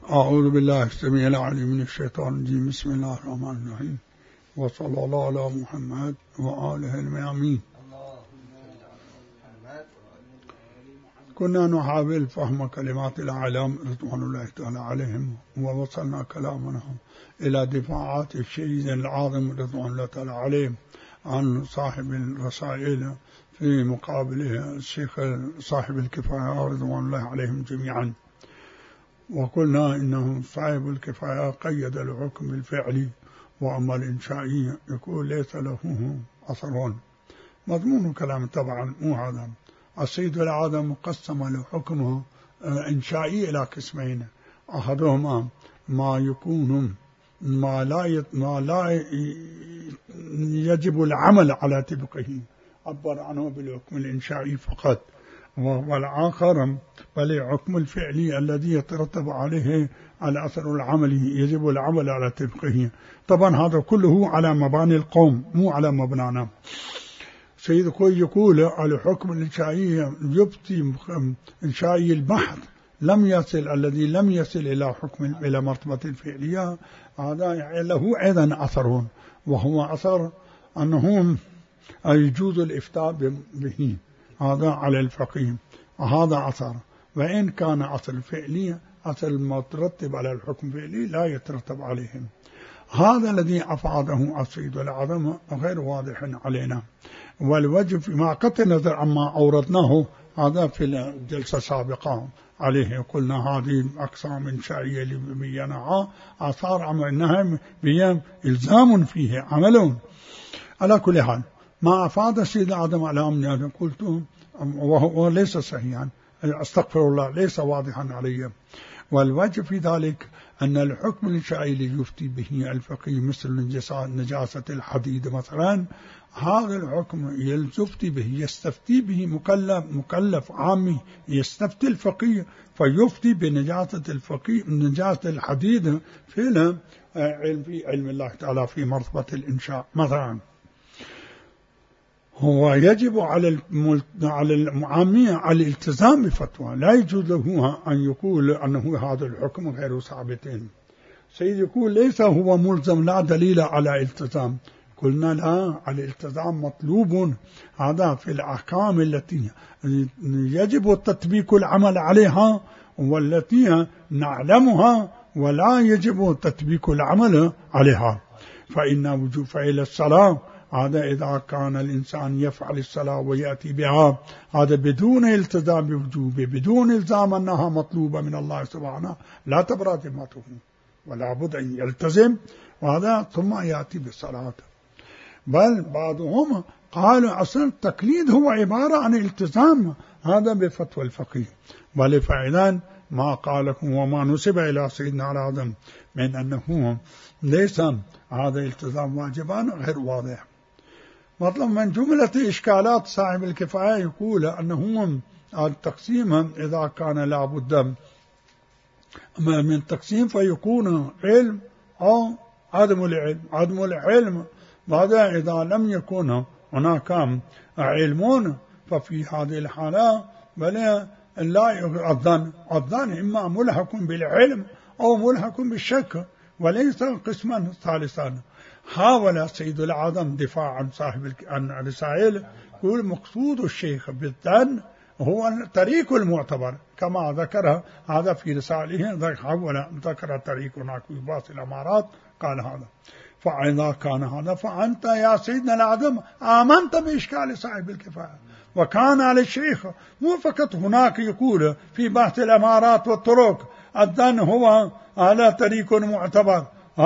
أعوذ بالله السميع العليم من الشيطان الرجيم. بسم الله الرحمن الرحيم، وصلى الله على محمد وآله الميامين. كنا نحاول فهم كلمات الأعلام رضوان الله تعالى عليهم، ووصلنا كلامنا إلى دفاعات الشهيد العظيم رضوان الله تعالى عليهم عن صاحب الرسائل في مقابله الشيخ صاحب الكفاية رضوان الله عليهم جميعا. وقلنا إنه صاحب الكفاية قيد الحكم بالفعل، وأما الإنشائي يقول ليس له أثر. مضمون كلام طبعا مو هذا. السيد العظم قسم الحكم إنشائي إلى قسمين: أحدهما ما يكون ما لا يجب العمل على طبقه، عبر عنه بالحكم الإنشائي فقط، والآخر بل الحكم الفعلي الذي يترتب عليه الأثر العملي يجب العمل على طبقه. طبعا هذا كله على مباني القوم مو على مبنانا. سيد يقول الحكم الإنشائي يبتي إنشائي البحث الذي لم يصل إلى مرتبة الفعلية، هذا له أيضا أثر، وهو أثر أنه يجوز الإفتاء به، هذا على الفقيه، وهذا أثر. وإن كان أثر الفعلي أثر المترتب على الحكم الفعلي لا يترتب عليهم. هذا الذي أفاده السيد العظم غير واضح علينا، والوجه فيما قطع النظر عما أوردناه هذا في الجلسة السابقة عليه. قلنا هذه أقسام إنشائية اللي بينها آثار عملناها بهم إلزام فيه عملون. على كل حال ما أفاد السيد العظم على أمن قلت وهو ليس صحيحا، أستغفر الله، ليس واضحا علي. والوجه في ذلك أن الحكم الإنشائي اللي يفتي به الفقيه مثل نجاسة الحديد مثلا، هذا الحكم يفتي به، يستفتي به مكلف عامي، يستفتي الفقيه فيفتي نجاسة الحديد في علم الله تعالى في مرتبة الإنشاء مثلا. هو يجب على المعامية على الالتزام بفتوى، لا يجوز له أن يقول أنه هذا الحكم غير ثابت. سيد يقول ليس هو ملزم، لا دليل على التزام. قلنا لا، على الالتزام مطلوب، هذا في الأحكام التي يجب تطبيق العمل عليها والتي نعلمها ولا يجب تطبيق العمل عليها. فإن وجوب فعل الصلاة هذا إذا كان الإنسان يفعل الصلاة ويأتي بها، هذا بدون التزام بوجوبه، بدون إلزام أنها مطلوبة من الله سبحانه، لا تبرأ ذمته، ولا بد أن يلتزم وهذا ثم يأتي بالصلاة. بل بعضهم قالوا أصلا التقليد هو عبارة عن التزام، هذا بفتوى الفقيه. بل فعلا ما قاله وما نسب إلى سيدنا العظم من أنه ليس هذا التزام واجبان غير واضح. مطلب من جملة إشكالات صاحب الكفاية يقول أنه التقسيم إذا كان لابد من تقسيم فيكون علم أو عدم العلم. عدم العلم ماذا إذا لم يكن هناك علمون، ففي هذه الحالة بل لا الظن إما ملحق بالعلم أو ملحق بالشك، وليس قسما ثالثا. حاول سيد العظم دفاع عن صاحب الرسائل، يقول مقصود الشيخ بالظن هو طريق المعتبر كما ذكر هذا في رسائله، ذكر طريق هناك في بعض الأمارات قال هذا. فإذا كان هذا فأنت يا سيدنا العظم آمنت بإشكال صاحب الكفاية، وكان على الشيخ مو فقط هناك يقول في بحث الأمارات والطرق الظن هو على طريق معتبر،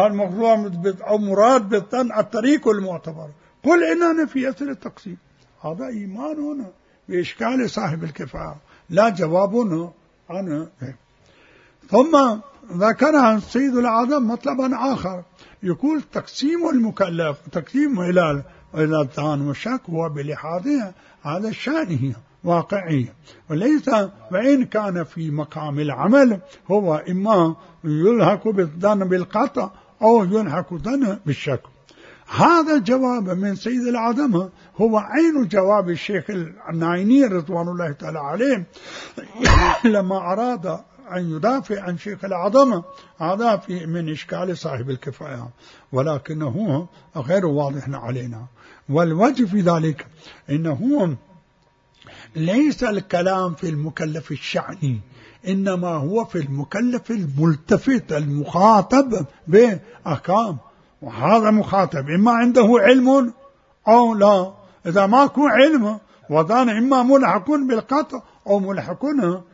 مراد بالظن الطريق المعتبر. قل إننا في أثر التقسيم، هذا إيمان بإشكال صاحب الكفاية، لا جواب عنه. ثم ذكر السيد العظم مطلبا آخر، يقول تقسيم المكلف، تقسيم إلى الظن والشك هو بلحاظه هذا شأنه واقعي، وليس وإن كان في مقام العمل هو إما يلحق بالظن بالقطع أو يلحق الظن بالشك. هذا الجواب من سيد العظم هو عين جواب الشيخ النايني رضوان الله تعالى عليه لما أراد أن يدافع عن شيخ العظمة هذا من إشكال صاحب الكفاية، ولكنه غير واضح علينا. والوجه في ذلك إنه ليس الكلام في المكلف الشعني، إنما هو في المكلف الملتفت المخاطب بأحكام، وهذا مخاطب إما عنده علم أو لا. إذا ماكو علم وظن إما ملحق بالقطع أو ملحق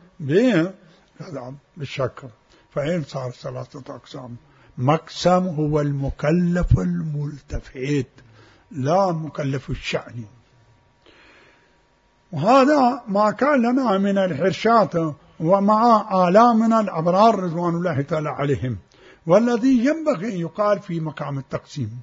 بالشك، فإن صار 3 أقسام. مقسم هو المكلف الملتفت لا مكلف الشعني، وهذا ما كان لنا من الحرشات ومع آلامنا الأبرار رضوان الله تعالى عليهم، والذي ينبغي أن يقال في مقام التقسيم،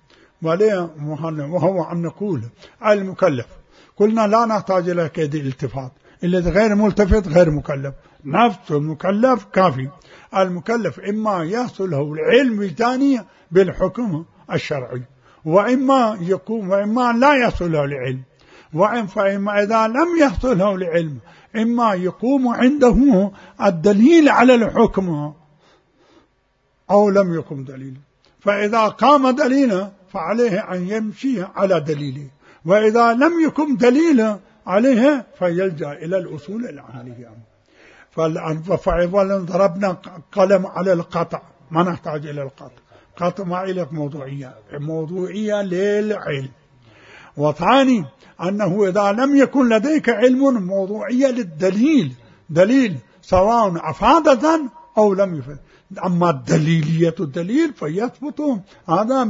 وهو أن نقول المكلف قلنا لا نحتاج إلى كيد الالتفات، الذي غير ملتفت غير مكلف، نفس المكلف كافي. المكلف إما يحصل له العلم وجداني بالحكم الشرعي، وإما يقوم وإما لا يحصل له العلم، فإما إذا لم يحصل له العلم إما يقوم عنده الدليل على الحكم أو لم يقم دليل، فإذا قام دليلا فعليه أن يمشي على دليله، وإذا لم يقم دليلا عليه فيلجأ إلى الأصول العملية. فإذا ضربنا قلم على القطع ما نحتاج إلى القطع، قطع ما إلى موضوعية للعلم. وثاني أنه إذا لم يكن لديك علم موضوعية للدليل، دليل سواء أفاد ظن أو لم يفد، أما الدليلية الدليل فيثبت هذا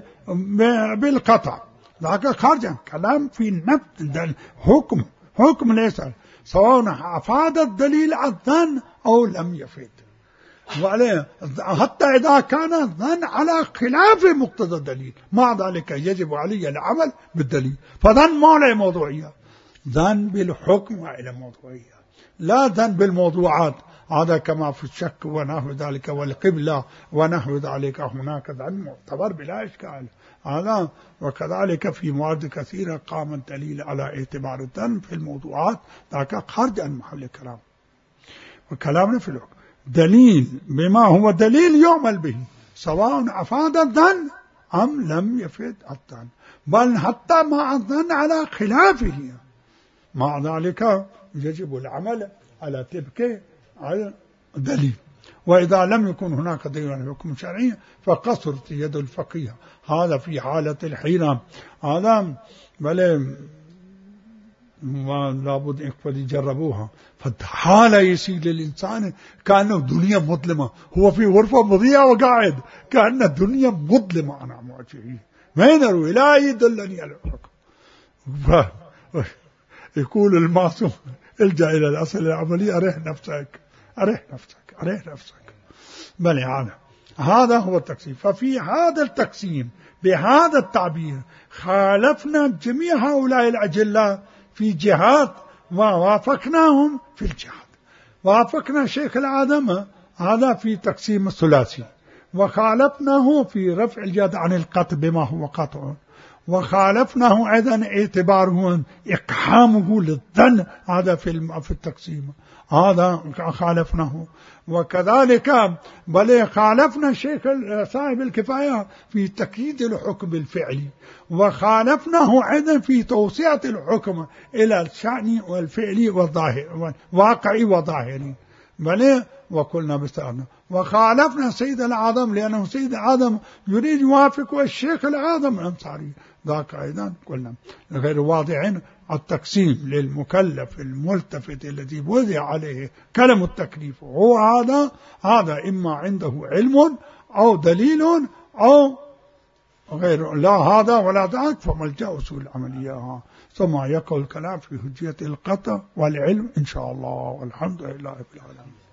بالقطع، ذاك خارج كلام في نفس حكم ليس سواء أفاد الدليل الظن أو لم يفد، وعليه حتى إذا كان الظن على خلاف مقتضى الدليل مع ذلك يجب علي العمل بالدليل، فظن ما له موضوعية، ظن بالحكم وإلى موضوعية، لا ظن بالموضوعات، هذا كما في الشك ونحو ذلك والقبلة ونحو ذلك، هناك ظن معتبر بلا إشكال هذا. وكذلك في مواد كثيرة قام الدليل على اعتبار الظن في الموضوعات، ذاك خارج عن محل الكلام، وكلامنا في الوقت دليل بما هو دليل يعمل به سواء أفاد الظن أم لم يفد الظن، بل حتى مع الظن على خلافه، مع ذلك يجب العمل على تبكي على دليل. وإذا لم يكن هناك دليل على حكم شرعي فقصرت يد الفقيه، هذا في حالة الحيرة، هذا بل لابد إخوة يجربوها. فحالة يصير للإنسان كأنه دنيا مظلمة، هو في غرفة مضيئة وقاعد كأن الدنيا مظلمة أنا معجيه ما يدروا لا يدلني على الحكم. يقول المعصوم الجأ إلى الأصل العملي، أريح نفسك. بل يعني هذا هو التقسيم. ففي هذا التقسيم بهذا التعبير خالفنا جميع هؤلاء الأجلاء في جهات ووافقناهم في الجهات. وافقنا شيخ العظمة هذا في تقسيم الثلاثي، وخالفناه في رفع اليد عن القطع بما هو قطع، وخالفناه أيضا اعتباره إقحامه للظن هذا في التقسيم، هذا خالفناه. وكذلك بل خالفنا الشيخ صاحب الكفاية في تقييد الحكم الفعلي، وخالفناه أيضا في توسعة الحكم إلى الشأن والفعلي والظاهر واقعي وظاهري، بل وقلنا بسألنا. وخالفنا سيد العظم لأنه سيد العظم يريد يوافق الشيخ العظم الأنصاري، ذاك أيضا قلنا غير واضع التقسيم للمكلف الملتفت الذي وضع عليه كلمة التكليف، هو هذا إما عنده علم أو دليل أو غير، لا هذا ولا ذاك، فملجأ أصول العملية. ثم يقول الكلام في حجية القطع والعلم إن شاء الله، والحمد لله رب العالمين.